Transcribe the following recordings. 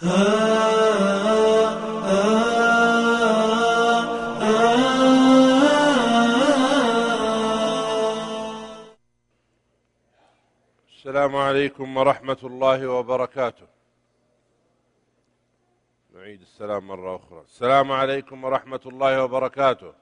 السلام عليكم ورحمة الله وبركاته. نعيد السلام مرة أخرى. السلام عليكم ورحمة الله وبركاته.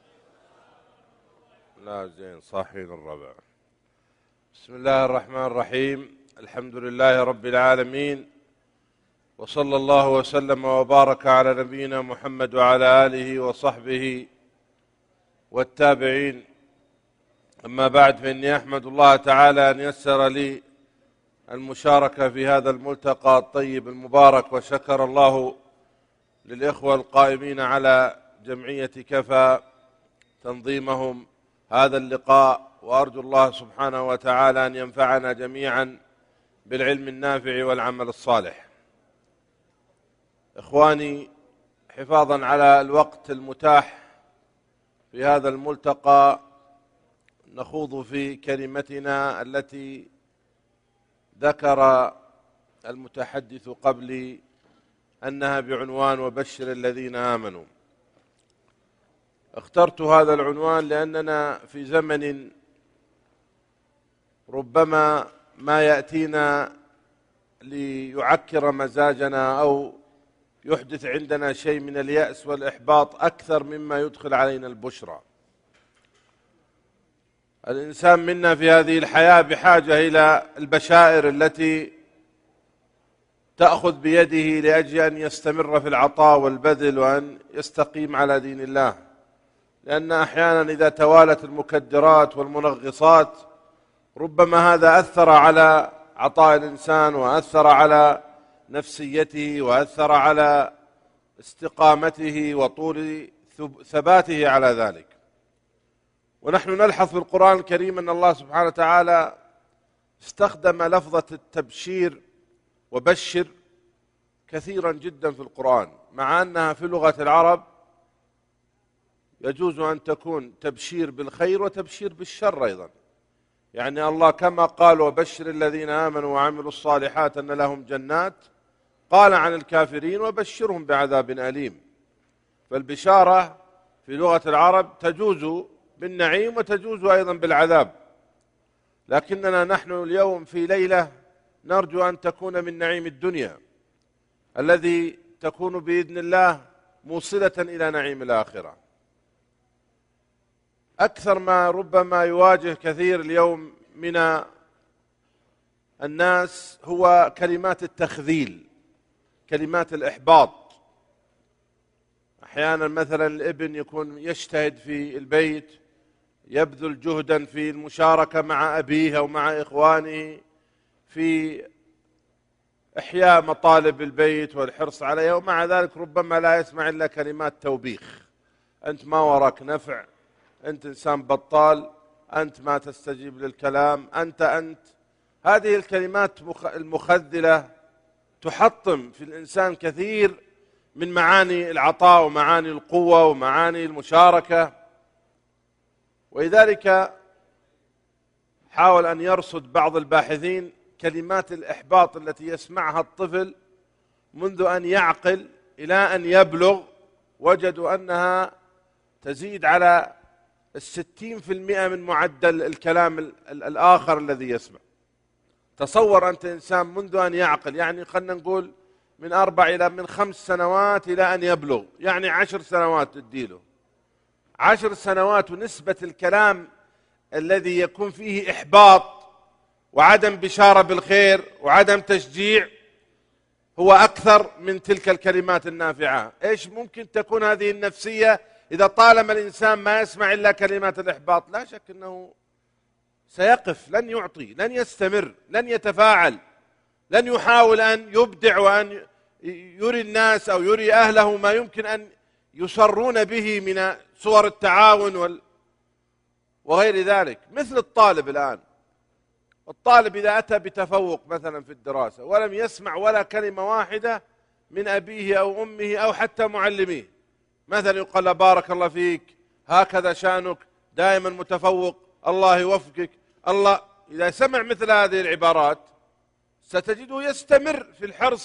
لا زين صاحين الربع. بسم الله الرحمن الرحيم. الحمد لله رب العالمين، وصلى الله وسلم وبارك على نبينا محمد وعلى آله وصحبه والتابعين. أما بعد، فإني أحمد الله تعالى أن يسر لي المشاركة في هذا الملتقى الطيب المبارك، وشكر الله للإخوة القائمين على جمعية كفى تنظيمهم هذا اللقاء، وأرجو الله سبحانه وتعالى أن ينفعنا جميعا بالعلم النافع والعمل الصالح. إخواني، حفاظا على الوقت المتاح في هذا الملتقى، نخوض في كلمتنا التي ذكر المتحدث قبلي أنها بعنوان وبشر الذين آمنوا. اخترت هذا العنوان لأننا في زمن ربما ما يأتينا ليعكر مزاجنا أو يحدث عندنا شيء من اليأس والإحباط أكثر مما يدخل علينا البشرى. الإنسان منا في هذه الحياة بحاجة إلى البشائر التي تأخذ بيده لأجل أن يستمر في العطاء والبذل وأن يستقيم على دين الله، لأن أحيانا إذا توالت المكدرات والمنغصات ربما هذا أثر على عطاء الإنسان، وأثر على نفسيته، وأثر على استقامته وطول ثباته على ذلك. ونحن نلحظ في القرآن الكريم أن الله سبحانه وتعالى استخدم لفظة التبشير وبشر كثيرا جدا في القرآن، مع أنها في لغة العرب يجوز أن تكون تبشير بالخير وتبشير بالشر أيضا. يعني الله كما قال وبشر الذين آمنوا وعملوا الصالحات أن لهم جنات، قال عن الكافرين وبشرهم بعذاب أليم. فالبشارة في لغة العرب تجوز بالنعيم وتجوز أيضا بالعذاب، لكننا نحن اليوم في ليلة نرجو أن تكون من نعيم الدنيا الذي تكون بإذن الله موصلة إلى نعيم الآخرة. أكثر ما ربما يواجه كثير اليوم من الناس هو كلمات التخذيل، كلمات الإحباط. أحيانا مثلا الابن يكون يجتهد في البيت، يبذل جهدا في المشاركة مع أبيه أو مع إخوانه في إحياء مطالب البيت والحرص عليها، ومع ذلك ربما لا يسمع إلا كلمات توبيخ: أنت ما وراك نفع، أنت إنسان بطال، أنت ما تستجيب للكلام، أنت. هذه الكلمات المخذلة تحطم في الإنسان كثير من معاني العطاء ومعاني القوة ومعاني المشاركة. ولذلك حاول أن يرصد بعض الباحثين كلمات الإحباط التي يسمعها الطفل منذ أن يعقل إلى أن يبلغ، وجدوا أنها تزيد على 60% من معدل الكلام الآخر الذي يسمع. تصور أنت إنسان منذ أن يعقل، يعني خلنا نقول من 4 إلى من 5 سنوات إلى أن يبلغ، يعني 10 سنوات تديله 10 سنوات، ونسبة الكلام الذي يكون فيه إحباط وعدم بشارة بالخير وعدم تشجيع هو أكثر من تلك الكلمات النافعة. إيش ممكن تكون هذه النفسية إذا طالما الإنسان ما يسمع إلا كلمات الإحباط؟ لا شك أنه سيقف، لن يعطي، لن يستمر، لن يتفاعل، لن يحاول أن يبدع وأن يري الناس أو يري أهله ما يمكن أن يسرون به من صور التعاون وغير ذلك. مثل الطالب الآن، الطالب إذا أتى بتفوق مثلا في الدراسة ولم يسمع ولا كلمة واحدة من أبيه أو أمه أو حتى معلميه، مثلا يقال له بارك الله فيك، هكذا شأنك، دائما متفوق، الله يوفقك، الله. إذا سمع مثل هذه العبارات ستجده يستمر في الحرص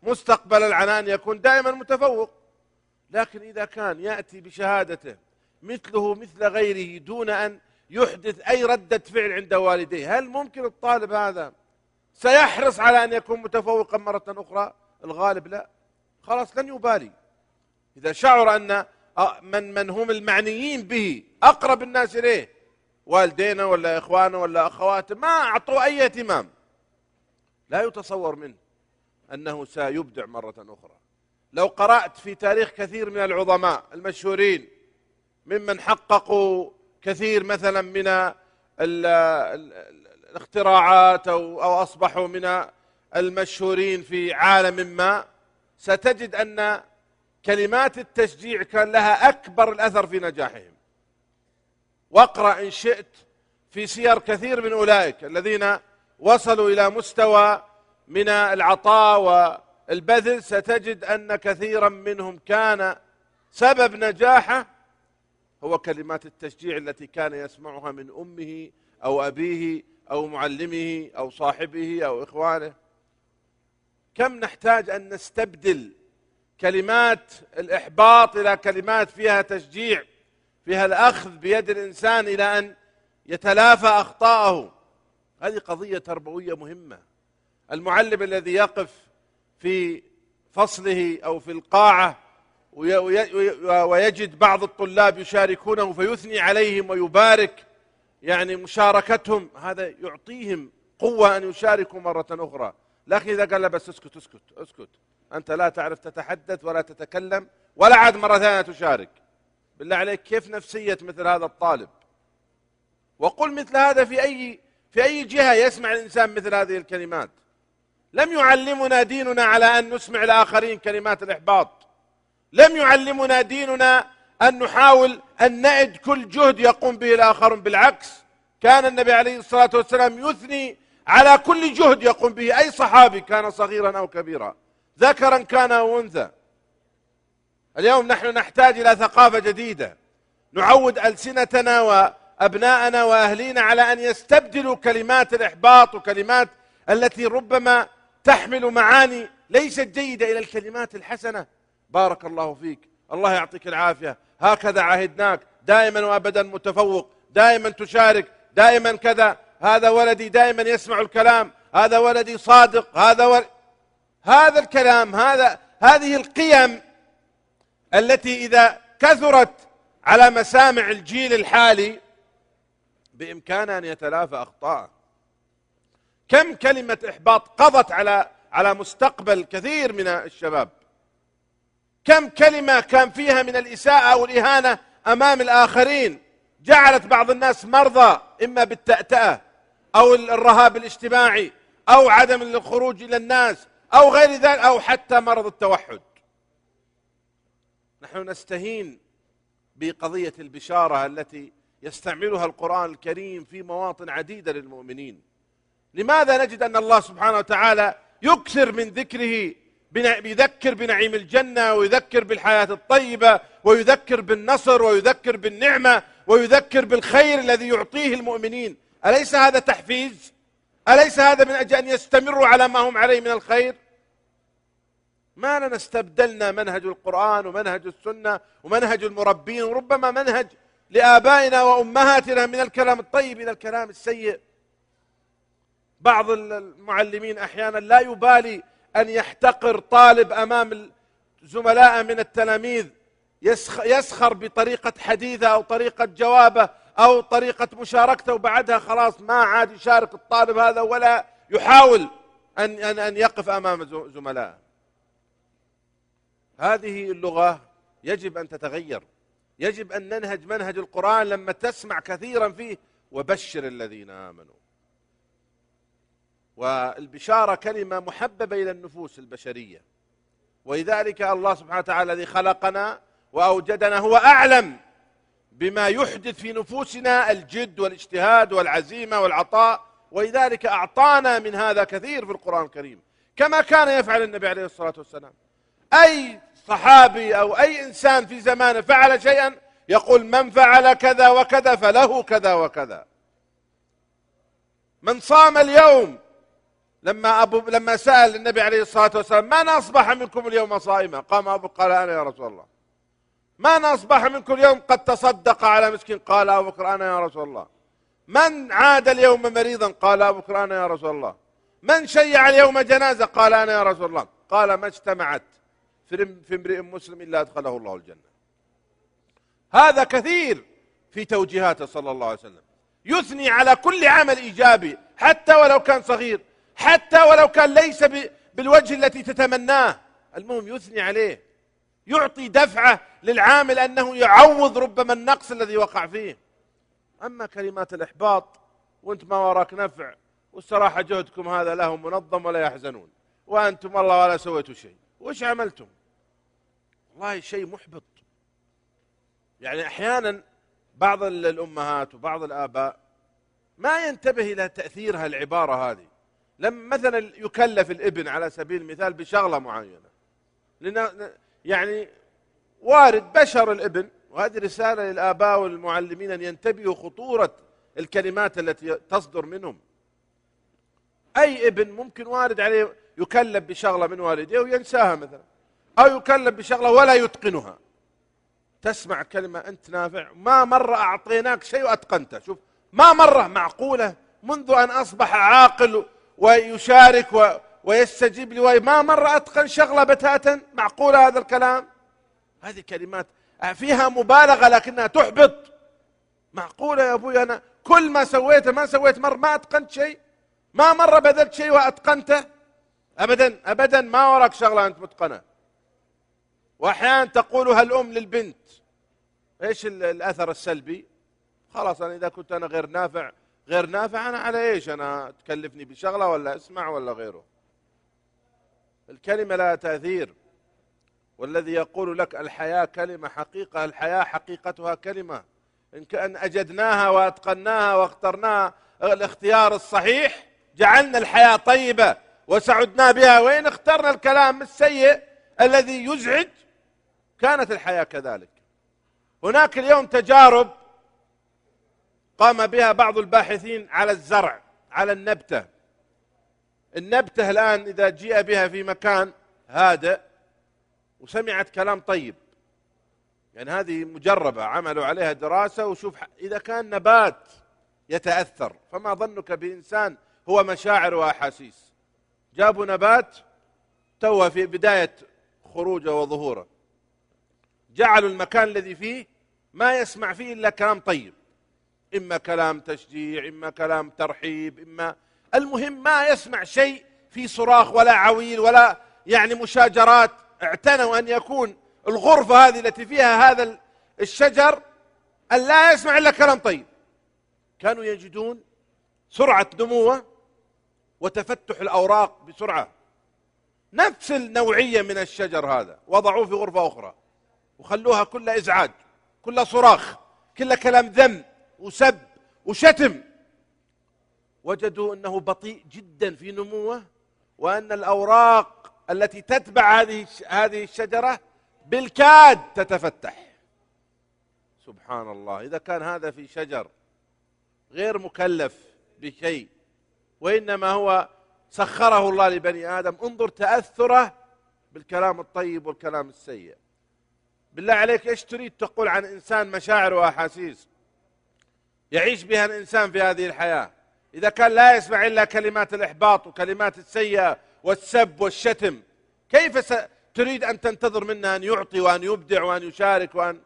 مستقبل العنان يكون دائما متفوق. لكن إذا كان يأتي بشهادته مثله مثل غيره دون أن يحدث أي ردة فعل عند والديه، هل ممكن الطالب هذا سيحرص على أن يكون متفوقا مرة أخرى؟ الغالب لا، خلاص لن يبالي. إذا شعر أن من هم المعنيين به أقرب الناس إليه، والدينا ولا إخوانه ولا أخواته، ما أعطوا أي اهتمام، لا يتصور منه أنه سيبدع مرة أخرى. لو قرأت في تاريخ كثير من العظماء المشهورين ممن حققوا كثير مثلا من الاختراعات أو أصبحوا من المشهورين في عالم ما، ستجد أن كلمات التشجيع كان لها أكبر الأثر في نجاحهم. واقرأ إن شئت في سير كثير من أولئك الذين وصلوا إلى مستوى من العطاء والبذل، ستجد أن كثيرا منهم كان سبب نجاحه هو كلمات التشجيع التي كان يسمعها من أمه أو أبيه أو معلمه أو صاحبه أو إخوانه. كم نحتاج أن نستبدل كلمات الإحباط إلى كلمات فيها تشجيع، فيها الأخذ بيد الإنسان إلى أن يتلافى أخطاءه. هذه قضية تربوية مهمة. المعلم الذي يقف في فصله أو في القاعة ويجد بعض الطلاب يشاركونه فيثني عليهم ويبارك يعني مشاركتهم، هذا يعطيهم قوة أن يشاركوا مرة أخرى. لكن إذا قال له بس اسكت اسكت اسكت، أنت لا تعرف تتحدث ولا تتكلم ولا عاد مرة ثانية تشارك، بالله عليك كيف نفسية مثل هذا الطالب؟ وقل مثل هذا في أي جهة يسمع الإنسان مثل هذه الكلمات. لم يعلمنا ديننا على أن نسمع الآخرين كلمات الإحباط، لم يعلمنا ديننا أن نحاول أن نعد كل جهد يقوم به الآخرون. بالعكس، كان النبي عليه الصلاة والسلام يثني على كل جهد يقوم به أي صحابي كان صغيرا أو كبيرا، ذكرا كان أو أنثى. اليوم نحن نحتاج إلى ثقافة جديدة، نعود ألسنتنا وأبناءنا وأهلينا على أن يستبدلوا كلمات الإحباط وكلمات التي ربما تحمل معاني ليست جيدة إلى الكلمات الحسنة. بارك الله فيك، الله يعطيك العافية، هكذا عهدناك، دائما وأبدا متفوق، دائما تشارك، دائما كذا، هذا ولدي دائما يسمع الكلام، هذا ولدي صادق، هذا الكلام، هذه القيم التي إذا كثرت على مسامع الجيل الحالي بإمكانه أن يتلافى أخطاءه. كم كلمة إحباط قضت على مستقبل كثير من الشباب، كم كلمة كان فيها من الإساءة أو الإهانة أمام الآخرين جعلت بعض الناس مرضى إما بالتأتأة أو الرهاب الاجتماعي أو عدم الخروج إلى الناس أو غير ذلك، أو حتى مرض التوحد. نحن نستهين بقضية البشارة التي يستعملها القرآن الكريم في مواطن عديدة للمؤمنين. لماذا نجد أن الله سبحانه وتعالى يكثر من ذكره، يذكر بنعيم الجنة ويذكر بالحياة الطيبة ويذكر بالنصر ويذكر بالنعمة ويذكر بالخير الذي يعطيه المؤمنين؟ أليس هذا تحفيز؟ أليس هذا من أجل أن يستمروا على ما هم عليه من الخير؟ ما لنا استبدلنا منهج القرآن ومنهج السنة ومنهج المربين، وربما منهج لآبائنا وأمهاتنا، من الكلام الطيب إلى الكلام السيء. بعض المعلمين أحيانا لا يبالي أن يحتقر طالب أمام زملاء من التلاميذ، يسخر بطريقة حديثه أو طريقة جوابه أو طريقة مشاركته، وبعدها خلاص ما عاد يشارك الطالب هذا ولا يحاول أن يقف أمام زملائه. هذه اللغة يجب أن تتغير، يجب أن ننهج منهج القرآن لما تسمع كثيرا فيه وبشر الذين آمنوا. والبشارة كلمة محببة إلى النفوس البشرية، ولذلك الله سبحانه وتعالى الذي خلقنا وأوجدنا هو أعلم بما يحدث في نفوسنا الجد والاجتهاد والعزيمة والعطاء، ولذلك أعطانا من هذا كثير في القرآن الكريم، كما كان يفعل النبي عليه الصلاة والسلام. أي صحابي أو أي إنسان في زمانه فعل شيئا يقول من فعل كذا وكذا فله كذا وكذا. من صام اليوم لما سأل النبي عليه الصلاة والسلام: من أصبح منكم اليوم صائما؟ قام أبو قال: أنا يا رسول الله. من أصبح منكم اليوم قد تصدق على مسكين؟ قال أبو بكر: أنا يا رسول الله. من عاد اليوم مريضا؟ قال أبو بكر: أنا يا رسول الله. من شيع اليوم جنازة؟ قال: أنا يا رسول الله. قال: ما اجتمعت في امرئ مسلم إلا أدخله الله الجنة. هذا كثير في توجيهاته صلى الله عليه وسلم، يثني على كل عمل إيجابي حتى ولو كان صغير، حتى ولو كان ليس بالوجه التي تتمناه، المهم يثني عليه، يعطي دفعة للعامل أنه يعوض ربما النقص الذي وقع فيه. أما كلمات الإحباط: وانت ما وراك نفع، والصراحة جهدكم هذا له منظم ولا يحزنون، وأنتم والله ولا سويتوا شيء، وش عملتم؟ والله شيء محبط. يعني أحيانا بعض الأمهات وبعض الآباء ما ينتبه إلى تأثيرها العبارة هذه. لما مثلا يكلف الابن على سبيل المثال بشغلة معينة، لأن يعني وارد بشر الابن، وهذه رسالة للآباء والمعلمين أن ينتبهوا خطورة الكلمات التي تصدر منهم. أي ابن ممكن وارد عليه يكلف بشغلة من والديه وينساها مثلا، أو يكلف بشغلة ولا يتقنها. تسمع كلمة: أنت نافع، ما مرة أعطيناك شيء وأتقنته. شوف، ما مرة، معقولة منذ أن أصبح عاقل ويشارك ويستجيب لي ما مرة أتقن شغلة بتاتا؟ معقولة هذا الكلام؟ هذه كلمات فيها مبالغة لكنها تحبط. معقولة يا أبوي أنا كل ما سويته ما سويت مرة ما أتقنت شيء؟ ما مرة بذلت شيء وأتقنته؟ أبدا أبدا، ما وراك شغلة أنت متقنة. وأحيانا تقولها الأم للبنت. إيش الأثر السلبي؟ خلاص أنا إذا كنت أنا غير نافع أنا على إيش أنا تكلفني بشغلة ولا أسمع ولا غيره؟ الكلمة لها تأثير. والذي يقول لك الحياة كلمة حقيقة، الحياة حقيقتها كلمة. إن كان أجدناها وأتقناها واخترناها الاختيار الصحيح جعلنا الحياة طيبة وسعدنا بها، وإن اخترنا الكلام السيء الذي يزعج كانت الحياة كذلك. هناك اليوم تجارب قام بها بعض الباحثين على الزرع، على النبتة. النبتة الآن إذا جيء بها في مكان هادئ وسمعت كلام طيب، يعني هذه مجربة، عملوا عليها دراسة وشوف إذا كان نبات يتأثر فما ظنك بإنسان هو مشاعر وأحاسيس. جابوا نبات توه في بداية خروجه وظهوره، جعلوا المكان الذي فيه ما يسمع فيه إلا كلام طيب، إما كلام تشجيع، إما كلام ترحيب، إما المهم ما يسمع شيء في صراخ ولا عويل ولا يعني مشاجرات. اعتنوا أن يكون الغرفة هذه التي فيها هذا الشجر أن لا يسمع إلا كلام طيب. كانوا يجدون سرعة نموه وتفتح الأوراق بسرعة. نفس النوعية من الشجر هذا وضعوه في غرفة أخرى وخلوها كلها إزعاج، كلها صراخ، كلها كلام ذم وسب وشتم. وجدوا أنه بطيء جدا في نموه، وأن الأوراق التي تتبع هذه الشجرة بالكاد تتفتح. سبحان الله. إذا كان هذا في شجر غير مكلف بشيء وإنما هو سخره الله لبني آدم، انظر تأثره بالكلام الطيب والكلام السيء. بالله عليك إيش تريد تقول عن إنسان مشاعر وأحاسيس يعيش بها الإنسان في هذه الحياة إذا كان لا يسمع إلا كلمات الإحباط وكلمات السيئة والسب والشتم؟ كيف تريد أن تنتظر منه أن يعطي وأن يبدع وأن يشارك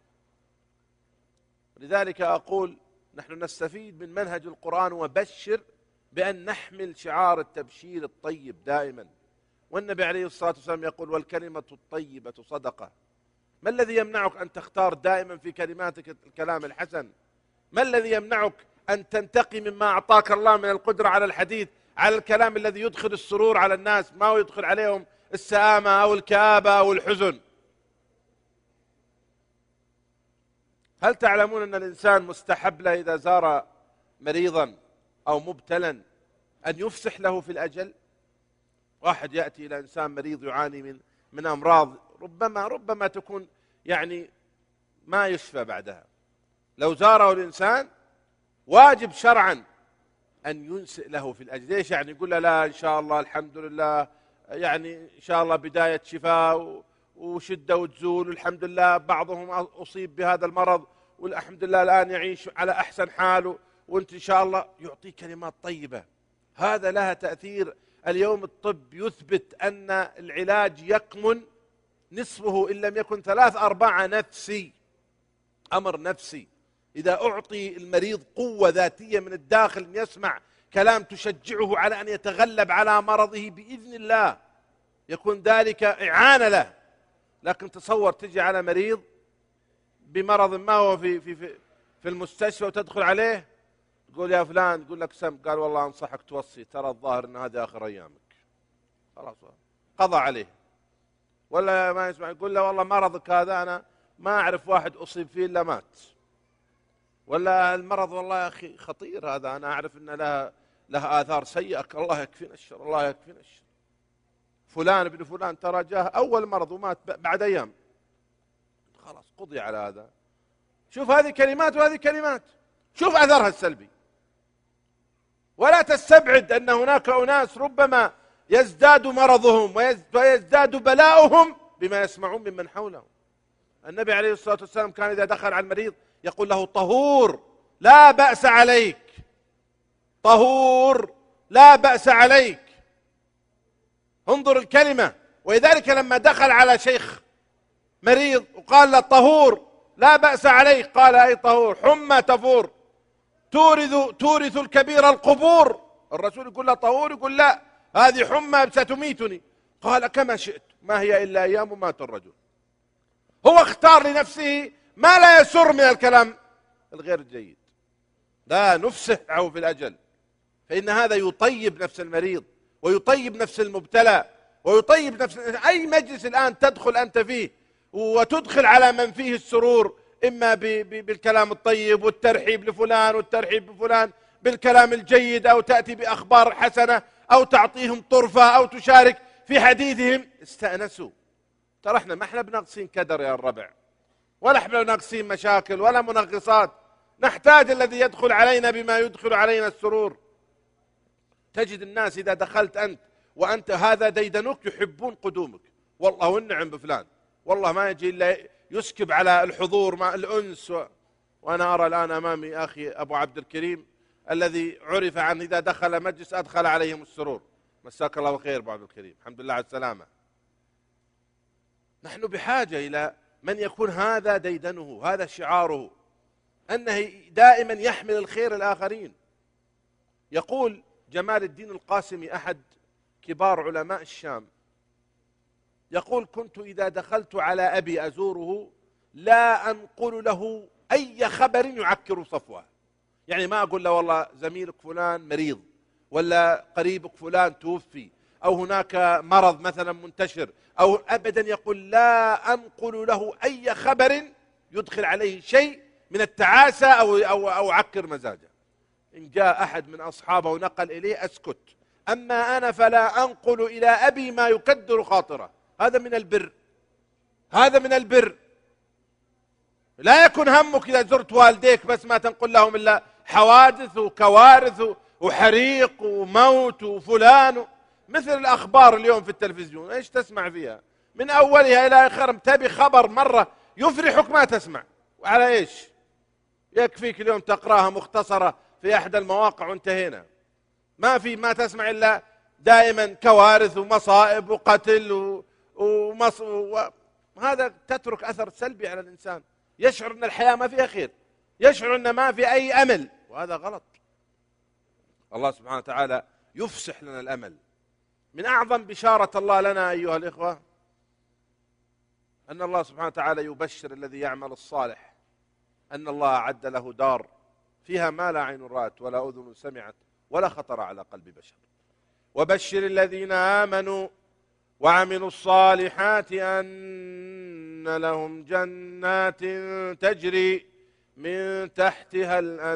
لذلك أقول نحن نستفيد من منهج القرآن وبشر بأن نحمل شعار التبشير الطيب دائما. والنبي عليه الصلاة والسلام يقول: والكلمة الطيبة صدقة. ما الذي يمنعك أن تختار دائما في كلماتك الكلام الحسن؟ ما الذي يمنعك أن تنتقي مما أعطاك الله من القدرة على الحديث، على الكلام الذي يدخل السرور على الناس، ما هو يدخل عليهم السآمة أو الكآبة أو الحزن؟ هل تعلمون أن الإنسان مستحب له إذا زار مريضا أو مبتلا أن يفسح له في الأجل؟ واحد يأتي إلى إنسان مريض يعاني من أمراض ربما تكون يعني ما يشفى بعدها، لو زاره الإنسان واجب شرعا أن ينسئ له في الأجر. ليش يعني؟ يقول له لا إن شاء الله الحمد لله، يعني إن شاء الله بداية شفاء وشدة وتزول، والحمد لله بعضهم أصيب بهذا المرض والحمد لله الآن يعيش على أحسن حال، وأنت إن شاء الله، يعطيه كلمات طيبة. هذا لها تأثير. اليوم الطب يثبت أن العلاج يكمن نصفه إن لم يكن 3/4 نفسي، أمر نفسي. إذا أعطي المريض قوة ذاتية من الداخل أن يسمع كلام تشجعه على أن يتغلب على مرضه بإذن الله، يكون ذلك إعانة له. لكن تصور تجي على مريض بمرض ما هو في المستشفى وتدخل عليه تقول يا فلان، تقول لك سم، قال والله أنصحك توصي، ترى الظاهر أن هذه آخر أيامك، خلاص قضى عليه. ولا ما يسمع يقول له والله مرضك هذا أنا ما أعرف واحد أصيب فيه إلا مات. ولا المرض والله يا أخي خطير هذا، أنا أعرف أن له آثار سيئة، الله يكفينا الشر، الله يكفينا الشر. فلان ابن فلان ترى جاه أول مرض ومات بعد أيام، خلاص قضي على هذا. شوف هذه كلمات وهذه كلمات، شوف أثرها السلبي. ولا تستبعد أن هناك أناس ربما يزداد مرضهم ويزداد بلاؤهم بما يسمعون ممن حولهم. النبي عليه الصلاة والسلام كان إذا دخل على المريض يقول له طهور لا بأس عليك، طهور لا بأس عليك. انظر الكلمة. ولذلك لما دخل على شيخ مريض وقال له طهور لا بأس عليك، قال أي طهور؟ حمى تفور تورث الكبير القبور. الرسول يقول له طهور، يقول لا هذه حمى ستميتني. قال كما شئت، ما هي إلا أيام مات الرجل. هو اختار لنفسه ما لا يسر من الكلام الغير الجيد. لا نفسحه في الأجل، فإن هذا يطيب نفس المريض ويطيب نفس المبتلى ويطيب نفس أي مجلس الآن تدخل أنت فيه وتدخل على من فيه السرور، إما بالكلام الطيب والترحيب لفلان والترحيب بفلان بالكلام الجيد، أو تأتي بأخبار حسنة، أو تعطيهم طرفة، أو تشارك في حديثهم، استأنسوا. ترى احنا ما احنا بناقصين كدر يا الربع، ولا احنا بناقصين مشاكل ولا منغصات. نحتاج الذي يدخل علينا بما يدخل علينا السرور. تجد الناس إذا دخلت أنت وأنت هذا ديدنك يحبون قدومك، والله والنعم بفلان، والله ما يجي إلا يسكب على الحضور مع الأنس. وأنا أرى الآن أمامي أخي أبو عبد الكريم الذي عرف عن إذا دخل مجلس أدخل عليهم السرور. مساك الله بالخير أبو عبد الكريم، الحمد لله على السلامة. نحن بحاجة إلى من يكون هذا ديدنه، هذا شعاره، أنه دائما يحمل الخير الآخرين. يقول جمال الدين القاسمي أحد كبار علماء الشام، يقول كنت إذا دخلت على أبي أزوره لا أنقل له أي خبر يعكر صفوه. يعني ما أقول له والله زميلك فلان مريض، ولا قريبك فلان توفي، أو هناك مرض مثلا منتشر، أو أبدا. يقول لا أنقل له أي خبر يدخل عليه شيء من التعاسة أو عكر مزاجه. إن جاء أحد من أصحابه ونقل إليه أسكت، أما أنا فلا أنقل إلى أبي ما يكدر خاطره. هذا من البر، هذا من البر. لا يكن همك إذا زرت والديك بس ما تنقل لهم إلا حوادث وكوارث وحريق وموت وفلان، مثل الأخبار اليوم في التلفزيون، إيش تسمع فيها من أولها إلى آخرها؟ تبي خبر مرة يفرحك ما تسمع، وعلى إيش؟ يكفيك اليوم تقراها مختصرة في أحد المواقع وانتهينا. ما تسمع إلا دائما كوارث ومصائب وقتل هذا تترك أثر سلبي على الإنسان، يشعر أن الحياة ما فيها خير، يشعر أن ما في أي أمل، وهذا غلط. الله سبحانه وتعالى يفسح لنا الأمل. من أعظم بشارة الله لنا أيها الإخوة أن الله سبحانه وتعالى يبشر الذي يعمل الصالح أن الله أعد له دار فيها ما لا عين رأت ولا أذن سمعت ولا خطر على قلب بشر. وبشر الذين آمنوا وعملوا الصالحات أن لهم جنات تجري من تحتها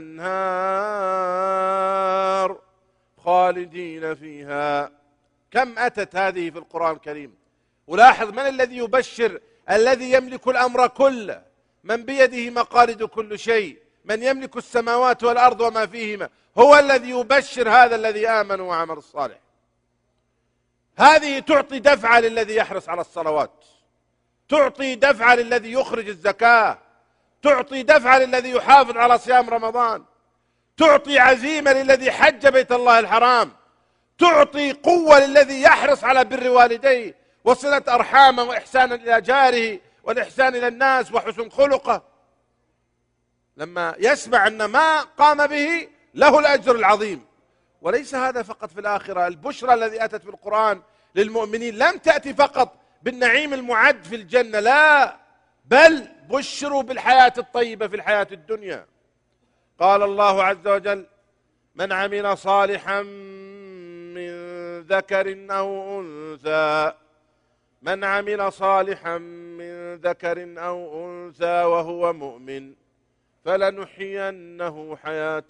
الأنهار خالدين فيها. كم أتت هذه في القرآن الكريم. ولاحظ من الذي يبشر؟ الذي يملك الأمر كله، من بيده مقاليد كل شيء، من يملك السماوات والأرض وما فيهما هو الذي يبشر هذا الذي آمن وعمل الصالح. هذه تعطي دفعة للذي يحرص على الصلوات، تعطي دفعة للذي يخرج الزكاة، تعطي دفعة للذي يحافظ على صيام رمضان، تعطي عزيمة للذي حج بيت الله الحرام، تعطي قوة للذي يحرص على بر والديه وصلة أرحامه وإحسانا إلى جاره والإحسان إلى الناس وحسن خلقه، لما يسمع أن ما قام به له الأجر العظيم. وليس هذا فقط في الآخرة، البشرى الذي أتت في القرآن للمؤمنين لم تأتي فقط بالنعيم المعد في الجنة، لا، بل بشروا بالحياة الطيبة في الحياة الدنيا. قال الله عز وجل: من عمل صالحا من ذكر أو أنثى، من عمل صالحا من ذكر أو أنثى وهو مؤمن فلنحيينه حياة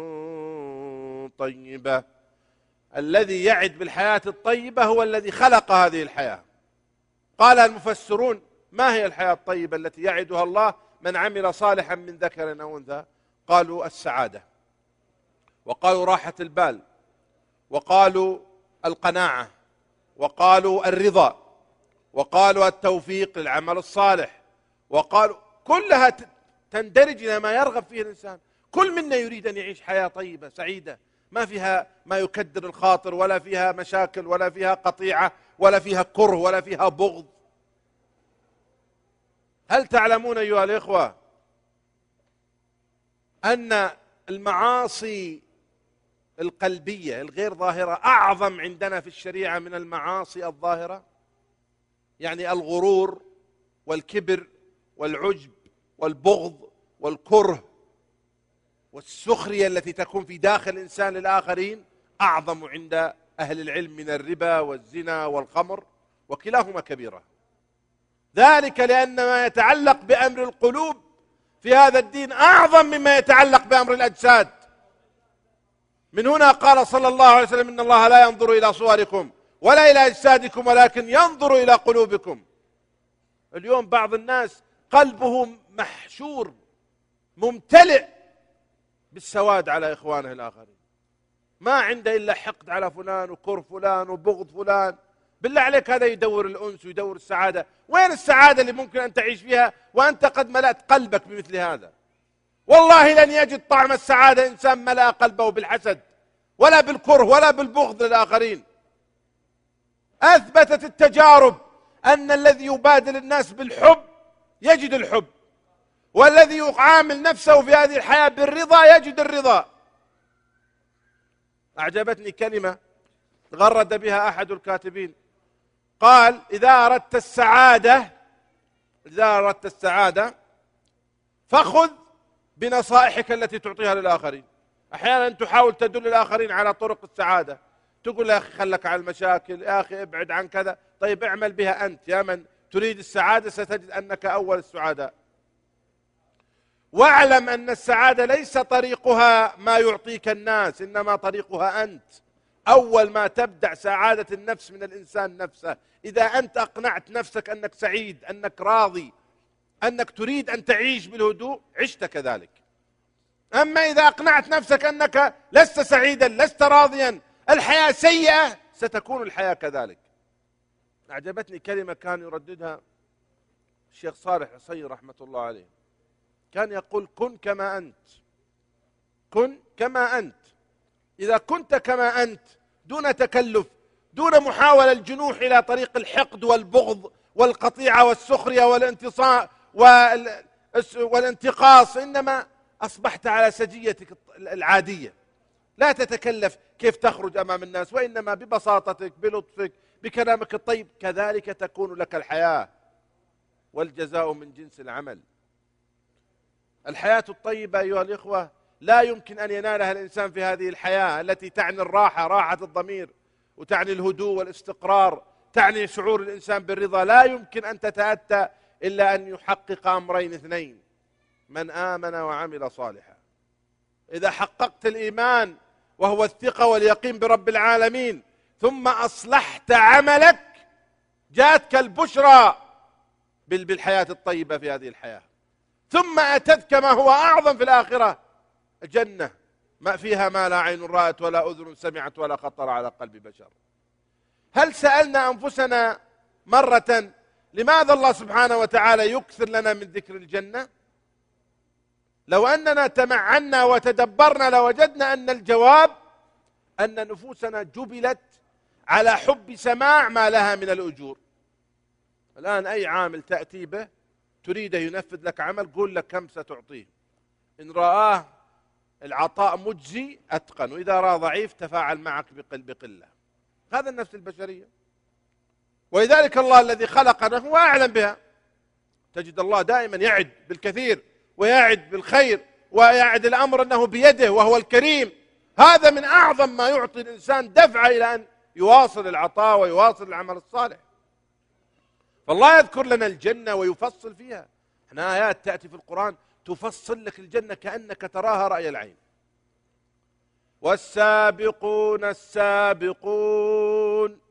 طيبة. الذي يعد بالحياة الطيبة هو الذي خلق هذه الحياة. قال المفسرون: ما هي الحياة الطيبة التي يعدها الله من عمل صالحا من ذكر أو أنثى؟ قالوا السعادة، وقالوا راحة البال، وقالوا القناعة، وقالوا الرضا، وقالوا التوفيق للعمل الصالح، وقالوا كلها تندرج إلى ما يرغب فيه الإنسان. كل منا يريد أن يعيش حياة طيبة سعيدة ما فيها ما يكدر الخاطر، ولا فيها مشاكل، ولا فيها قطيعة، ولا فيها كره، ولا فيها بغض. هل تعلمون أيها الإخوة أن المعاصي القلبية الغير ظاهرة أعظم عندنا في الشريعة من المعاصي الظاهرة؟ يعني الغرور والكبر والعجب والبغض والكره والسخرية التي تكون في داخل الإنسان للآخرين أعظم عند أهل العلم من الربا والزنا والخمر، وكلاهما كبيرة. ذلك لأن ما يتعلق بأمر القلوب في هذا الدين أعظم مما يتعلق بأمر الأجساد. من هنا قال صلى الله عليه وسلم: إن الله لا ينظر إلى صوركم ولا إلى أجسادكم ولكن ينظر إلى قلوبكم. اليوم بعض الناس قلبه محشور ممتلئ بالسواد على إخوانه الآخرين، ما عنده إلا حقد على فلان وكره فلان وبغض فلان. بالله عليك هذا يدور الأنس ويدور السعادة؟ وين السعادة اللي ممكن أن تعيش فيها وأنت قد ملأت قلبك بمثل هذا؟ والله لن يجد طعم السعادة إنسان ملأ قلبه بالحسد ولا بالكره ولا بالبغض للآخرين. أثبتت التجارب أن الذي يبادل الناس بالحب يجد الحب، والذي يعامل نفسه في هذه الحياة بالرضا يجد الرضا. أعجبتني كلمة غرد بها أحد الكاتبين، قال: إذا أردت السعادة فخذ بنصائحك التي تعطيها للآخرين. أحيانا تحاول تدل الآخرين على طرق السعادة، تقول: يا أخي خلك عن المشاكل، يا أخي ابعد عن كذا. طيب اعمل بها أنت يا من تريد السعادة، ستجد أنك أول السعداء. واعلم أن السعادة ليس طريقها ما يعطيك الناس، إنما طريقها أنت. أول ما تبدأ سعادة النفس من الإنسان نفسه. إذا أنت أقنعت نفسك أنك سعيد، أنك راضي، أنك تريد أن تعيش بالهدوء، عشت كذلك. أما إذا أقنعت نفسك أنك لست سعيدا، لست راضيا، الحياة سيئة، ستكون الحياة كذلك. أعجبتني كلمة كان يرددها الشيخ صالح العصير رحمة الله عليه، كان يقول: كن كما أنت، كن كما أنت. إذا كنت كما أنت دون تكلف، دون محاولة الجنوح إلى طريق الحقد والبغض والقطيعة والسخرية والانتصاء والانتقاص، إنما أصبحت على سجيتك العادية، لا تتكلف كيف تخرج أمام الناس، وإنما ببساطتك، بلطفك، بكلامك الطيب، كذلك تكون لك الحياة، والجزاء من جنس العمل. الحياة الطيبة أيها الإخوة لا يمكن أن ينالها الإنسان في هذه الحياة التي تعني الراحة، راحة الضمير، وتعني الهدوء والاستقرار، تعني شعور الإنسان بالرضا. لا يمكن أن تتأتى إلا أن يحقق أمرين اثنين: من آمن وعمل صالحا. إذا حققت الإيمان وهو الثقة واليقين برب العالمين، ثم أصلحت عملك، جاءتك البشرى بالحياة الطيبة في هذه الحياة. ثم أتتك ما هو أعظم في الآخرة، جنة ما فيها ما لا عين رأت ولا أذن سمعت ولا خطر على قلب بشر. هل سألنا أنفسنا مرة لماذا الله سبحانه وتعالى يكثر لنا من ذكر الجنة؟ لو أننا تمعنا وتدبرنا لوجدنا أن الجواب أن نفوسنا جبلت على حب سماع ما لها من الأجور. الآن أي عامل تأتي به تريده ينفذ لك عمل، قول لك كم ستعطيه، إن رآه العطاء مجزي أتقن، وإذا رأى ضعيف تفاعل معك بقلة. هذا النفس البشرية، ولذلك الله الذي خلقنا هو أعلم بها. تجد الله دائما يعد بالكثير ويعد بالخير ويعد الأمر أنه بيده وهو الكريم. هذا من أعظم ما يعطي الإنسان دفعة إلى أن يواصل العطاء ويواصل العمل الصالح. فالله يذكر لنا الجنة ويفصل فيها. احنا آيات تأتي في القرآن تفصل لك الجنة كأنك تراها رأي العين. والسابقون السابقون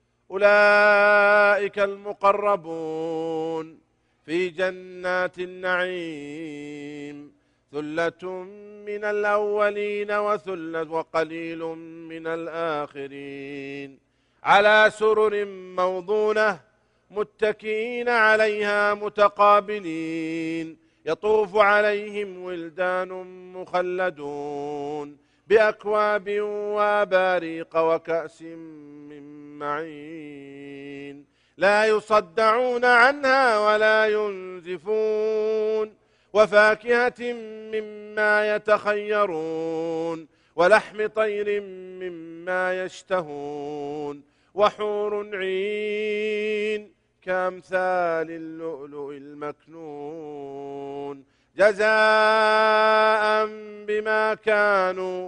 أولئك المقربون في جنات النعيم ثلة من الأولين وثلة وقليل من الآخرين على سرر موضونة متكئين عليها متقابلين يطوف عليهم ولدان مخلدون بأكواب وأباريق وكأس من معين لا يصدعون عنها ولا ينزفون وفاكهة مما يتخيرون ولحم طير مما يشتهون وحور عين كأمثال اللؤلؤ المكنون جزاء بما كانوا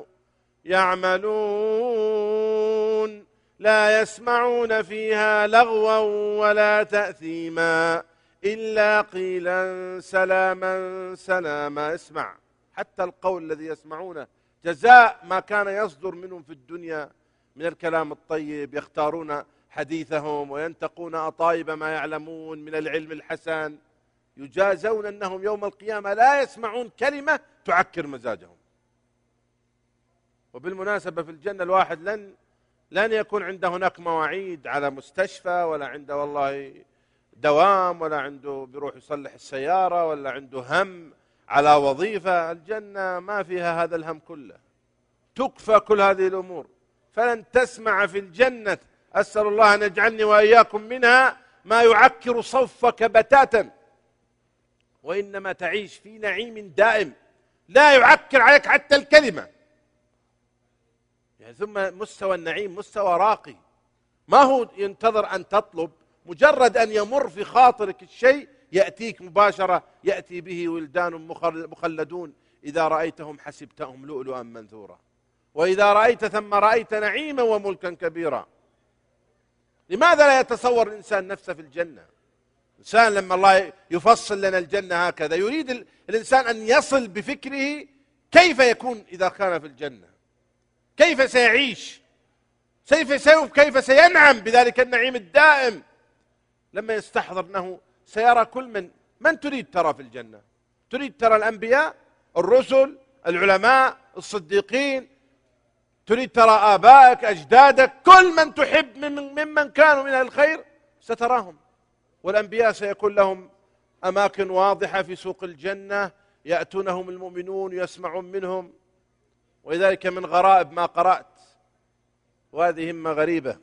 يعملون لا يسمعون فيها لغوا ولا تأثيما إلا قيلا سلاما سلاما. اسمع، حتى القول الذي يسمعونه جزاء ما كان يصدر منهم في الدنيا من الكلام الطيب، يختارون حديثهم وينتقون أطايب ما يعلمون من العلم الحسن، يجازون أنهم يوم القيامة لا يسمعون كلمة تعكر مزاجهم. وبالمناسبة في الجنة الواحد لن يكون عنده هناك مواعيد على مستشفى، ولا عنده والله دوام، ولا عنده بيروح يصلح السيارة، ولا عنده هم على وظيفة. الجنة ما فيها هذا الهم كله، تكفى كل هذه الأمور. فلن تسمع في الجنة، أسأل الله أن يجعلني وإياكم منها، ما يعكر صفك بتاتا، وإنما تعيش في نعيم دائم لا يعكر عليك حتى الكلمة. يعني ثم مستوى النعيم مستوى راقي، ما هو ينتظر أن تطلب، مجرد أن يمر في خاطرك الشيء يأتيك مباشرة، يأتي به ولدان مخلدون إذا رأيتهم حسبتهم لؤلؤا منثورا وإذا رأيت ثم رأيت نعيما وملكا كبيرا. لماذا لا يتصور الإنسان نفسه في الجنة؟ الإنسان لما الله يفصل لنا الجنة هكذا يريد الإنسان أن يصل بفكره كيف يكون إذا كان في الجنة، كيف سيعيش، كيف سينعم بذلك النعيم الدائم. لما يستحضر أنه سيرى كل من تريد ترى في الجنة. تريد ترى الأنبياء، الرسل، العلماء، الصديقين، تريد ترى آبائك، أجدادك، كل من تحب ممن كانوا من الخير ستراهم. والأنبياء سيكون لهم أماكن واضحة في سوق الجنة يأتونهم المؤمنون يسمعون منهم. ولذلك من غرائب ما قرأت، وهذه همة غريبة،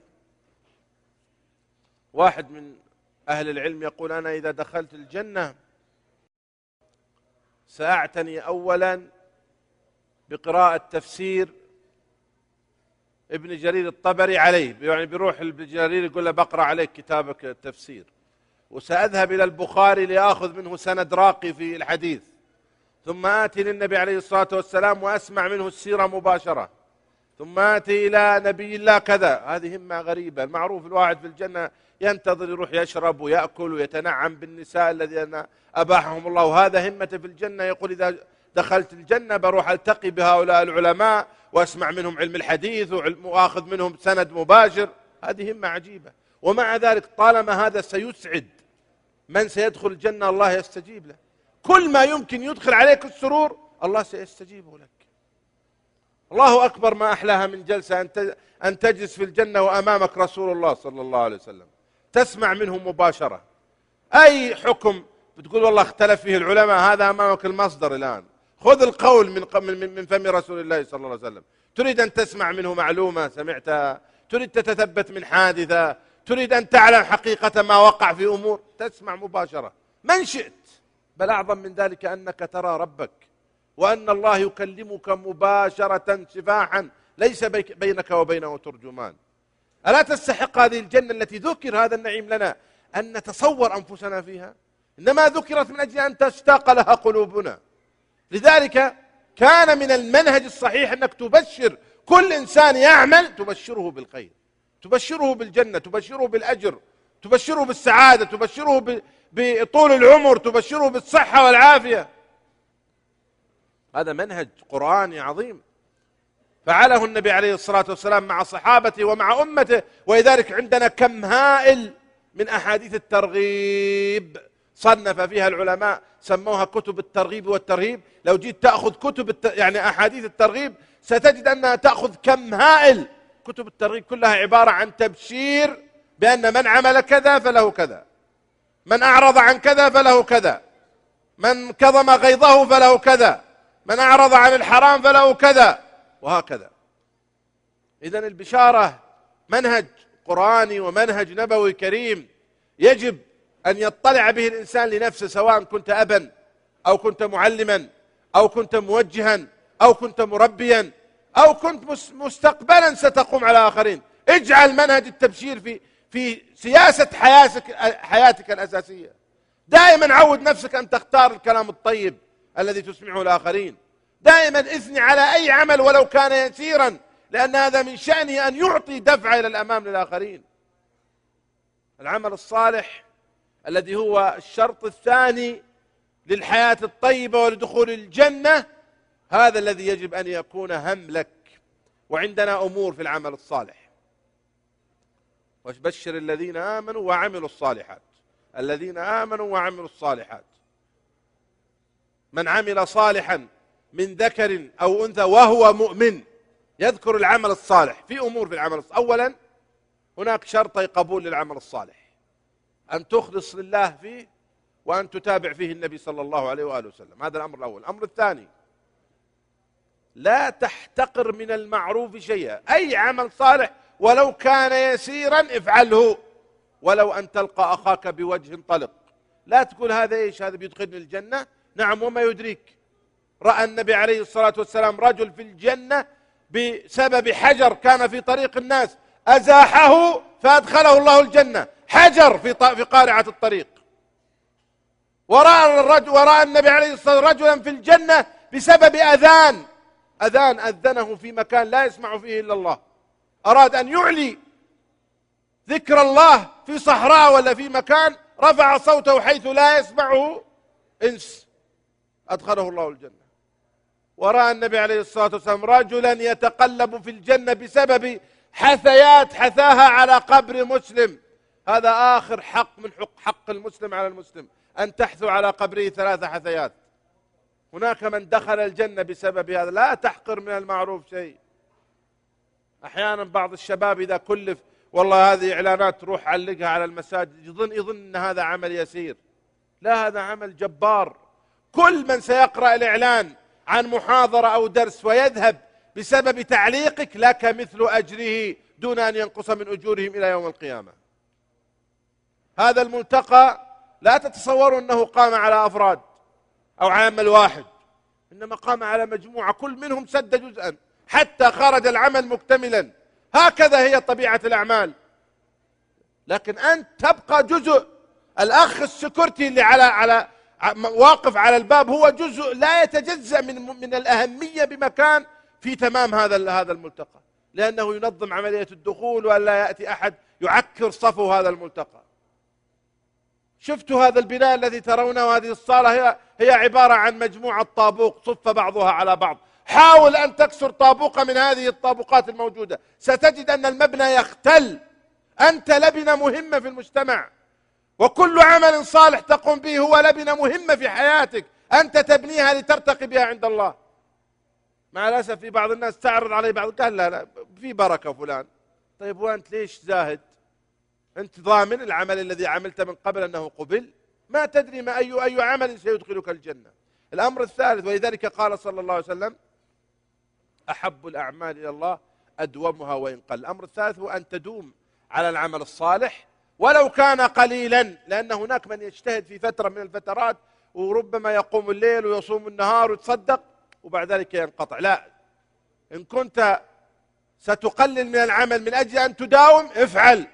واحد من أهل العلم يقول: أنا إذا دخلت الجنة سأعتني أولا بقراءة تفسير ابن جرير الطبري عليه، يعني بيروح ابن جرير يقول له بقرأ عليك كتابك التفسير، وسأذهب إلى البخاري لأخذ منه سند راقي في الحديث، ثم آتي للنبي عليه الصلاة والسلام وأسمع منه السيرة مباشرة، ثم آتي إلى نبي الله كذا. هذه همة غريبة. المعروف الواحد في الجنة ينتظر يروح يشرب ويأكل ويتنعم بالنساء الذين أباحهم الله، وهذا همته في الجنة. يقول إذا دخلت الجنة بروح ألتقي بهؤلاء العلماء وأسمع منهم علم الحديث وأخذ منهم سند مباشر. هذه همة عجيبة. ومع ذلك طالما هذا سيسعد من سيدخل الجنة الله يستجيب له. كل ما يمكن يدخل عليك السرور الله سيستجيب لك. الله أكبر ما أحلاها من جلسة أن تجلس في الجنة وأمامك رسول الله صلى الله عليه وسلم، تسمع منه مباشرة أي حكم بتقول والله اختلف فيه العلماء، هذا أمامك المصدر الآن، خذ القول من فم رسول الله صلى الله عليه وسلم. تريد أن تسمع منه معلومة سمعتها، تريد تتثبت من حادثة، تريد أن تعلم حقيقة ما وقع في أمور، تسمع مباشرة من شئت. بل أعظم من ذلك أنك ترى ربك، وأن الله يكلمك مباشرة شفاعا، ليس بينك وبينه ترجمان. ألا تستحق هذه الجنة التي ذكر هذا النعيم لنا أن نتصور أنفسنا فيها؟ إنما ذكرت من أجل أن تشتاق لها قلوبنا. لذلك كان من المنهج الصحيح أنك تبشر كل إنسان يعمل، تبشره بالخير، تبشره بالجنة، تبشره بالأجر، تبشره بالسعادة، تبشره بطول العمر، تبشره بالصحة والعافية. هذا منهج قرآني عظيم فعله النبي عليه الصلاة والسلام مع صحابته ومع أمته. ولذلك عندنا كم هائل من أحاديث الترغيب صنف فيها العلماء، سموها كتب الترغيب والترهيب. لو جيت تأخذ يعني أحاديث الترغيب ستجد أنها تأخذ كم هائل. كتب الترغيب كلها عبارة عن تبشير بأن من عمل كذا فله كذا، من أعرض عن كذا فله كذا، من كظم غيظه فله كذا، من أعرض عن الحرام فله كذا، وهكذا. إذن البشارة منهج قرآني ومنهج نبوي كريم يجب أن يطلع به الإنسان لنفسه، سواء كنت أبا أو كنت معلما أو كنت موجها أو كنت مربيا أو كنت مستقبلا ستقوم على آخرين. اجعل منهج التبشير في سياسة حياتك الأساسية. دائما عود نفسك أن تختار الكلام الطيب الذي تسمعه الآخرين. دائما اثني على أي عمل ولو كان يسيرا، لأن هذا من شأنه أن يعطي دفعة إلى الأمام للآخرين. العمل الصالح الذي هو الشرط الثاني للحياة الطيبة ولدخول الجنة، هذا الذي يجب أن يكون هم لك. وعندنا أمور في العمل الصالح. وبشر الذين آمنوا وعملوا الصالحات، الذين آمنوا وعملوا الصالحات. من عمل صالحا من ذكر أو أنثى وهو مؤمن، يذكر العمل الصالح. في أمور في العمل الصالح. أولا هناك شرطي قبول للعمل الصالح، أن تخلص لله فيه وأن تتابع فيه النبي صلى الله عليه وآله وسلم. هذا الأمر الأول. الأمر الثاني، لا تحتقر من المعروف شيئا. أي عمل صالح ولو كان يسيرا افعله، ولو أن تلقى أخاك بوجه طلق. لا تقول هذا إيش، هذا بيدخلني الجنة. نعم، وما يدريك. رأى النبي عليه الصلاة والسلام رجل في الجنة بسبب حجر كان في طريق الناس، أزاحه فأدخله الله الجنة. حجر في قارعة الطريق. ورأى النبي عليه الصلاة والسلام رجلا في الجنة بسبب أذان أذنه في مكان لا يسمع فيه إلا الله. أراد أن يعلي ذكر الله في صحراء ولا في مكان، رفع صوته حيث لا يسمعه إنس، أدخله الله الجنة. ورأى النبي عليه الصلاة والسلام رجلا يتقلب في الجنة بسبب حثيات حثاها على قبر مسلم. هذا آخر حق من حق المسلم على المسلم، أن تحثو على قبره 3 حثيات. هناك من دخل الجنة بسبب هذا. لا تحقر من المعروف شيء. أحيانا بعض الشباب إذا كلف والله هذه إعلانات تروح علقها على المساجد، يظن أن هذا عمل يسير. لا، هذا عمل جبار. كل من سيقرأ الإعلان عن محاضرة أو درس ويذهب بسبب تعليقك لك مثل أجره دون أن ينقص من أجورهم إلى يوم القيامة. هذا الملتقى لا تتصوروا أنه قام على أفراد أو عمل واحد، إنما قام على مجموعة كل منهم سد جزءا حتى خرج العمل مكتملا. هكذا هي طبيعة الأعمال. لكن أنت تبقى جزء. الأخ السكرتي اللي على واقف على الباب هو جزء لا يتجزأ من الأهمية بمكان في تمام هذا الملتقى، لأنه ينظم عملية الدخول ولا يأتي أحد يعكر صفو هذا الملتقى. شفتوا هذا البناء الذي ترونه، وهذه الصالة هي عبارة عن مجموعة طابوق صف بعضها على بعض. حاول أن تكسر طابوقة من هذه الطابوقات الموجودة، ستجد أن المبنى يختل. أنت لبنة مهمة في المجتمع، وكل عمل صالح تقوم به هو لبنة مهمة في حياتك أنت تبنيها لترتقي بها عند الله. مع الأسف في بعض الناس تعرض عليه بعض، قال لا في بركة فلان. طيب وأنت ليش زاهد؟ أنت ضامن العمل الذي عملته من قبل أنه قبل؟ ما تدري ما أي عمل سيدخلك الجنة. الأمر الثالث، ولذلك قال صلى الله عليه وسلم أحب الأعمال إلى الله أدومها وإن قل. الأمر الثالث هو أن تدوم على العمل الصالح ولو كان قليلا، لأن هناك من يجتهد في فترة من الفترات وربما يقوم الليل ويصوم النهار ويتصدق وبعد ذلك ينقطع. لا، إن كنت ستقلل من العمل من أجل أن تداوم، افعل،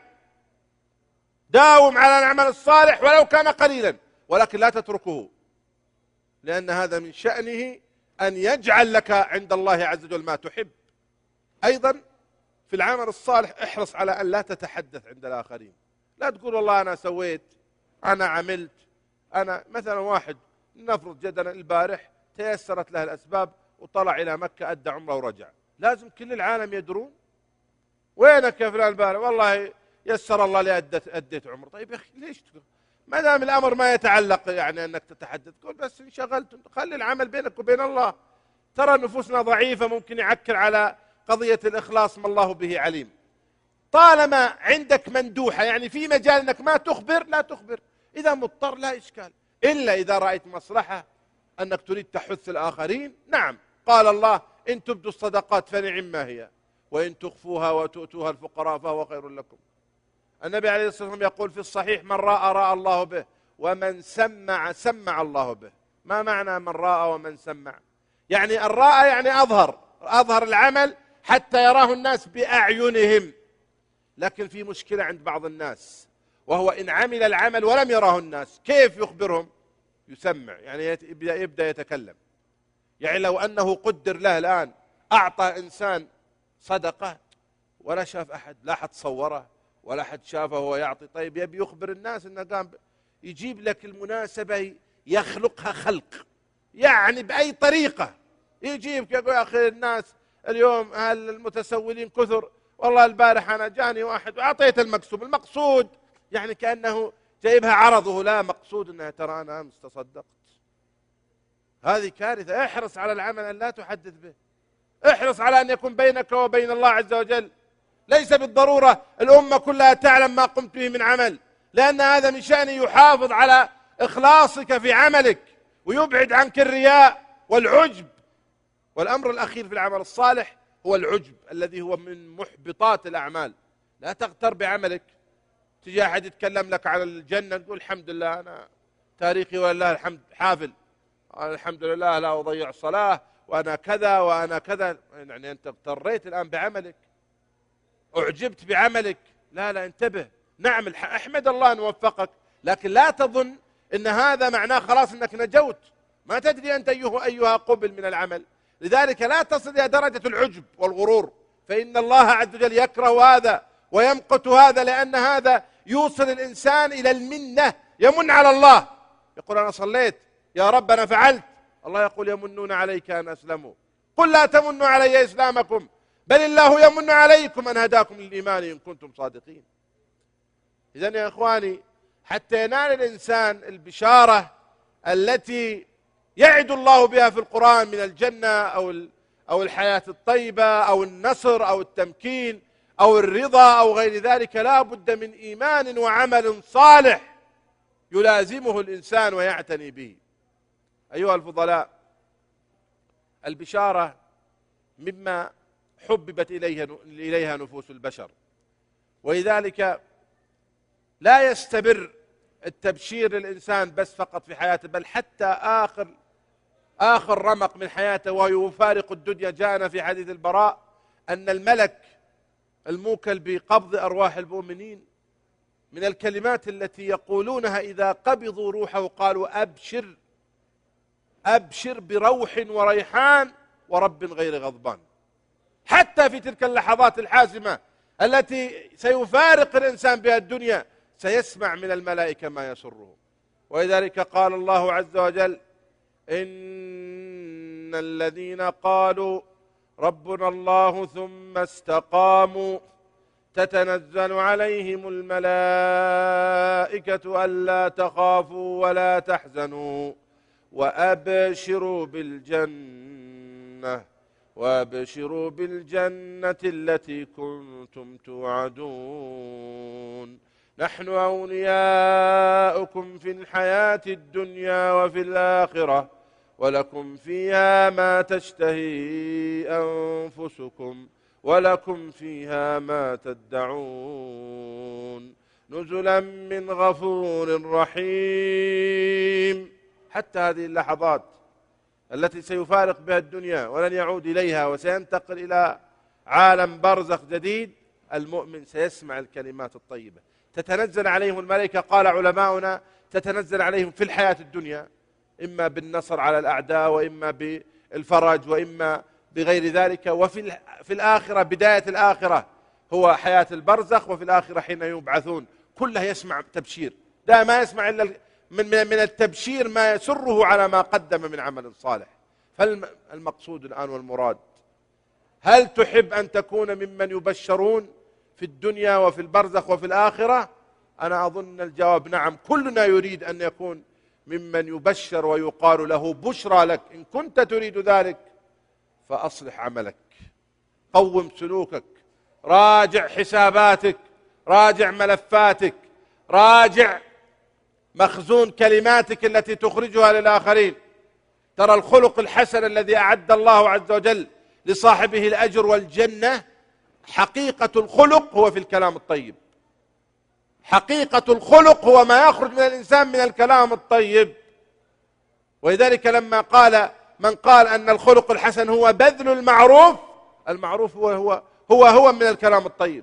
داوم على العمل الصالح ولو كان قليلا، ولكن لا تتركه، لأن هذا من شأنه أن يجعل لك عند الله عز وجل ما تحب. أيضا في العمل الصالح احرص على أن لا تتحدث عند الآخرين. لا تقول والله أنا سويت، أنا عملت، أنا مثلا واحد نفرض جدلا البارح تيسرت له الأسباب وطلع إلى مكة أدى عمره ورجع، لازم كل العالم يدرون وينك يا فلان البارح؟ والله يسر الله لي أديت عمره. طيب يا أخي ليش تقول؟ ما دام الأمر ما يتعلق يعني أنك تتحدث، قول بس انشغلت، خلي العمل بينك وبين الله. ترى نفوسنا ضعيفة، ممكن يعكر على قضية الإخلاص، ما الله به عليم. طالما عندك مندوحة يعني في مجال أنك ما تخبر، لا تخبر. إذا مضطر لا إشكال، إلا إذا رأيت مصلحة أنك تريد تحث الآخرين. نعم، قال الله إن تبدوا الصدقات فنعم ما هي وإن تخفوها وتؤتوها الفقراء فهو خير لكم. النبي عليه الصلاة والسلام يقول في الصحيح من رأى رأى الله به ومن سمع سمع الله به. ما معنى من رأى ومن سمع؟ يعني الرأى يعني أظهر العمل حتى يراه الناس بأعينهم. لكن في مشكلة عند بعض الناس، وهو إن عمل العمل ولم يراه الناس كيف يخبرهم؟ يسمع، يعني يبدأ يتكلم. يعني لو أنه قدر له الآن أعطى إنسان صدقة ولا شاف أحد، لا حد صوره ولا حد شافه وهو يعطي، طيب يبي يخبر الناس أنه قام يجيب لك المناسبة يخلقها خلق، يعني بأي طريقة يجيبك يقول يا أخي الناس اليوم المتسولين كثر، والله البارح أنا جاني واحد وأعطيت المقصود يعني كأنه جايبها عرضه، لا مقصود أنها ترى أنا أمس تصدقت. هذه كارثة. احرص على العمل أن لا تحدث به، احرص على أن يكون بينك وبين الله عز وجل. ليس بالضرورة الأمة كلها تعلم ما قمت به من عمل، لأن هذا من شأنه يحافظ على إخلاصك في عملك ويبعد عنك الرياء والعجب. والأمر الأخير في العمل الصالح هو العجب الذي هو من محبطات الأعمال. لا تغتر بعملك. تجي أحد يتكلم لك على الجنة تقول الحمد لله أنا تاريخي ولله الحمد حافل، الحمد لله لا أضيع الصلاة وأنا كذا وأنا كذا. يعني أنت اغتريت الآن بعملك، أعجبت بعملك. لا انتبه. نعم أحمد الله أن وفقك، لكن لا تظن أن هذا معناه خلاص أنك نجوت. ما تدري أنت أيها قبل من العمل. لذلك لا تصل إلى درجة العجب والغرور، فإن الله عز وجل يكره هذا ويمقت هذا، لأن هذا يوصل الإنسان إلى المنة. يمن على الله، يقول أنا صليت يا رب أنا فعلت، الله يقول يمنون عليك أن أسلموا، قل لا تمنوا علي إسلامكم بل الله يمن عليكم أن هداكم للإيمان إن كنتم صادقين. إذن يا إخواني، حتى ينال الإنسان البشارة التي يعد الله بها في القرآن من الجنة أو الحياة الطيبة أو النصر أو التمكين أو الرضا أو غير ذلك، لا بد من إيمان وعمل صالح يلازمه الإنسان ويعتني به. أيها الفضلاء، البشارة مما حببت إليها نفوس البشر، ولذلك لا يستمر التبشير للإنسان بس فقط في حياته، بل حتى آخر رمق من حياته وهو يفارق الدنيا. جاءنا في حديث البراء أن الملك الموكل بقبض أرواح المؤمنين من الكلمات التي يقولونها إذا قبضوا روحه قالوا أبشر بروح وريحان ورب غير غضبان. حتى في تلك اللحظات الحاسمة التي سيفارق الإنسان بها الدنيا سيسمع من الملائكة ما يسره. ولذلك قال الله عز وجل إن الذين قالوا ربنا الله ثم استقاموا تتنزل عليهم الملائكة ألا تخافوا ولا تحزنوا وأبشروا بالجنة التي كنتم توعدون نحن أولياؤكم في الحياة الدنيا وفي الآخرة ولكم فيها ما تشتهي أنفسكم ولكم فيها ما تدعون نزلا من غفور رحيم. حتى هذه اللحظات التي سيفارق بها الدنيا ولن يعود إليها وسينتقل إلى عالم برزخ جديد، المؤمن سيسمع الكلمات الطيبة تتنزل عليهم الملائكة. قال علماؤنا تتنزل عليهم في الحياة الدنيا، إما بالنصر على الأعداء وإما بالفرج وإما بغير ذلك، وفي الآخرة بداية الآخرة هو حياة البرزخ، وفي الآخرة حين يبعثون كلها يسمع تبشير. لا ما يسمع إلا من التبشير ما يسره على ما قدم من عمل صالح. فالمقصود الآن والمراد، هل تحب أن تكون ممن يبشرون في الدنيا وفي البرزخ وفي الآخرة؟ أنا أظن الجواب نعم، كلنا يريد أن يكون ممن يبشر ويقال له بشرى لك. إن كنت تريد ذلك فأصلح عملك، قوم سلوكك، راجع حساباتك، راجع ملفاتك، راجع مخزون كلماتك التي تخرجها للآخرين. ترى الخلق الحسن الذي أعد الله عز وجل لصاحبه الأجر والجنة، حقيقة الخلق هو في الكلام الطيب. حقيقة الخلق هو ما يخرج من الإنسان من الكلام الطيب. ولذلك لما قال من قال أن الخلق الحسن هو بذل المعروف، المعروف هو من الكلام الطيب.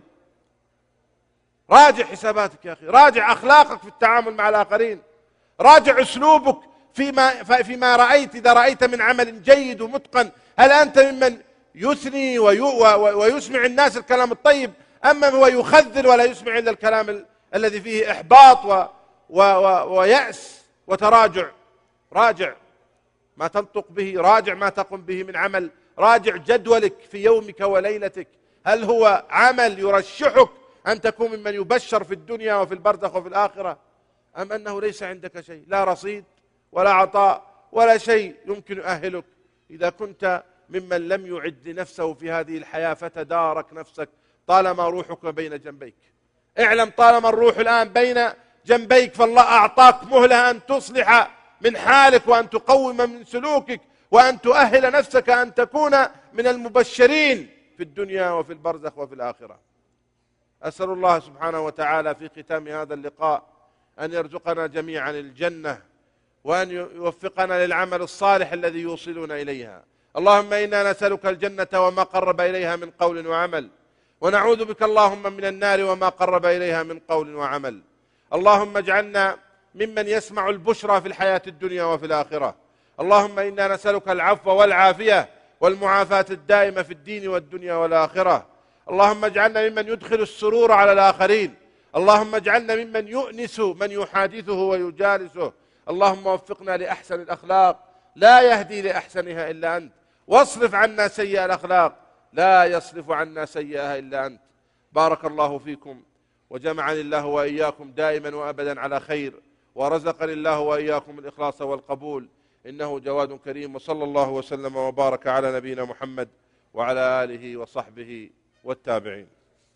راجع حساباتك يا أخي، راجع أخلاقك في التعامل مع الآخرين، راجع أسلوبك فيما رأيت. إذا رأيت من عمل جيد ومتقن، هل أنت ممن يثني ويسمع الناس الكلام الطيب، أما هو يخذل ولا يسمع إلا الكلام الذي فيه إحباط ويأس وتراجع؟ راجع ما تنطق به، راجع ما تقوم به من عمل، راجع جدولك في يومك وليلتك. هل هو عمل يرشحك أن تكون ممن يبشر في الدنيا وفي البرزخ وفي الآخرة، أم أنه ليس عندك شيء، لا رصيد ولا عطاء ولا شيء يمكن يؤهلك؟ إذا كنت ممن لم يعد لنفسه في هذه الحياة فتدارك نفسك طالما روحك بين جنبيك. اعلم طالما الروح الآن بين جنبيك فالله أعطاك مهلة أن تصلح من حالك وأن تقوم من سلوكك وأن تؤهل نفسك أن تكون من المبشرين في الدنيا وفي البرزخ وفي الآخرة. أسأل الله سبحانه وتعالى في ختام هذا اللقاء أن يرزقنا جميعا الجنة، وأن يوفقنا للعمل الصالح الذي يوصلنا إليها. اللهم إنا نسألك الجنة وما قرب إليها من قول وعمل، ونعوذ بك اللهم من النار وما قرب إليها من قول وعمل. اللهم اجعلنا ممن يسمع البشرى في الحياة الدنيا وفي الآخرة. اللهم إنا نسألك العفو والعافية والمعافاة الدائمة في الدين والدنيا والآخرة. اللهم اجعلنا ممن يدخل السرور على الآخرين. اللهم اجعلنا ممن يؤنس من يحادثه ويجالسه. اللهم وفقنا لأحسن الأخلاق، لا يهدي لأحسنها إلا أنت، واصرف عنا سيئة الأخلاق، لا يصرف عنا سيئها إلا أنت. بارك الله فيكم، وجمعني الله وإياكم دائما وأبدا على خير، ورزقني الله وإياكم الإخلاص والقبول، إنه جواد كريم. وصلى الله وسلم وبارك على نبينا محمد وعلى آله وصحبه والتابعين.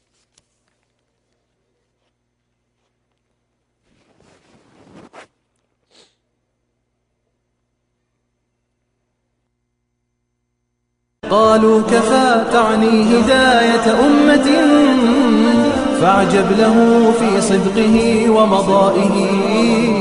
قالوا كفى تعني هداية أمة، فاعجب له في صدقه ومضائه.